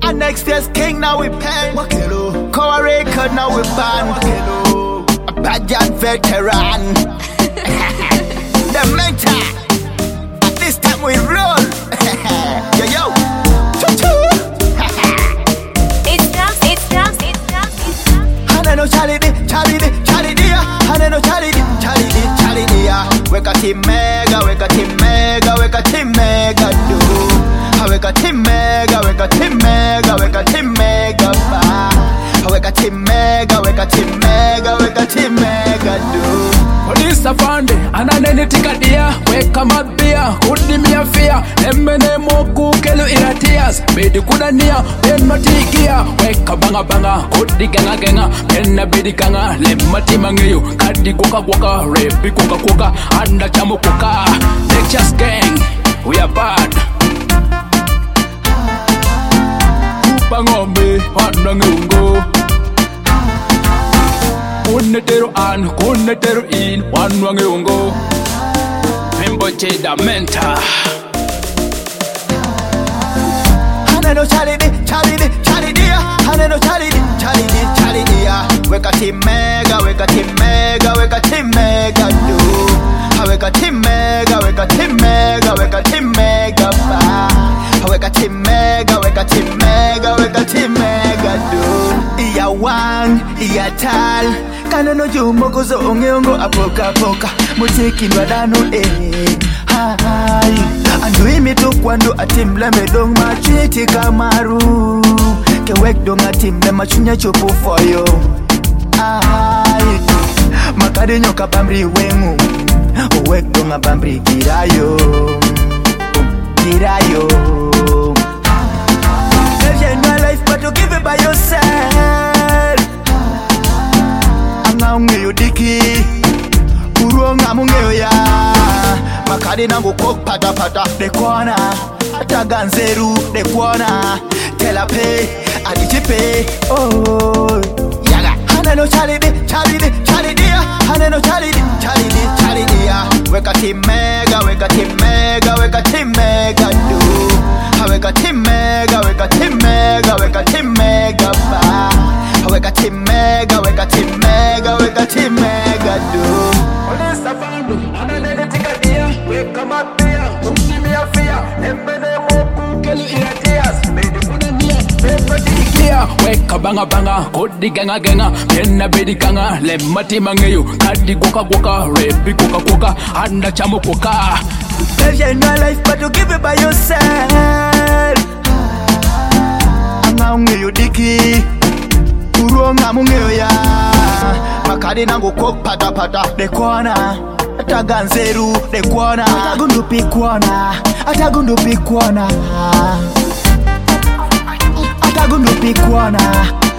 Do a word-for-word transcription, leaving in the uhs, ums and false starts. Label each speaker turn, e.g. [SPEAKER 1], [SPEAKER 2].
[SPEAKER 1] And next year's king now we pen. Cover record now we ban. A Bajan veteran. The mentor. At this time we roll. Yo yo.
[SPEAKER 2] It's drums, it's drums, it's drums, it's drums.
[SPEAKER 1] Hana no Charlie D, Charlie D, Charlie D. Hana no Charlie D, Charlie D, Charlie D. Weka team mega, weka team mega, weka team mega do. Weka team mega, weka team mega, weka team mega ba. Weka team mega, weka team mega, weka team mega do.
[SPEAKER 3] Police afande, ananene tikadia. Weka mabia, kudi miya fia. Emene moku kelu iratias. Bedi kudania, ben matigia. Weka banga banga, kudi genga genga. Pena bedi kanga, lemati mangeyo. Kadi kuka kuka, repi kuka kuka. Anda chamu kuka, Lectures gang, we are bad. Kupa ngombe, anda ngungo. Kunetero an, kunetero in, one wange ungo. Membo cheda menta.
[SPEAKER 1] Hana no Charlie D, Charlie D, Charlie D. Hana no Charlie D, Charlie D, Charlie D. Weka team mega, weka team mega, weka team mega do. Weka team mega, weka team mega, weka team mega ba. Weka team mega, weka team mega, weka team mega do. Iya wang, iya tal. Kano no jumo kuzo ongeongo apoka poka. Mutiki ndwadano eh. Hai. Andu imi tu kwando atimble medong machiti kamaru. Kewek dong atimble machunya chopo for you. Hai. Makade nyoka bambri wengu. Owek dong abambri kirayo. Kirayo. There's no life but to give it by yourself. Anga ungeyo diki. Uruonga mungeyo ya. Makade nangu kok pata pata. Dekwana. Ataga nzeru. Dekwana. Telape. Adichipe. Oh. Yaga. Hana no Charlie D, Charlie D, Charlie D. Hana no Charlie D, Charlie D, Charlie D. Weka team mega, weka team mega, weka team mega do. Weka team mega, weka team mega, weka team mega ba. Weka team mega, weka team mega, weka team mega do.
[SPEAKER 3] Police afande, ananene tikadia. Weka mabia, kudi miya fia. Emene moku kelu iratias. Bedi kudania, ben matigia. Weka banga banga, kudi genga genga. Pena bedi kanga, lemati mangeyo. Kadi kuka kuka, repi kuka kuka. Anda chamu kuka.
[SPEAKER 1] There's no life but to give it by yourself. Anga ungeyo diki. Uruonga mungeyo ya. Makade nangu kok pata pata. Dekwana. Ataga nzeru. Dekwana. Atagundu pikwana. Atagundu pikwana. Atagundu pikwana.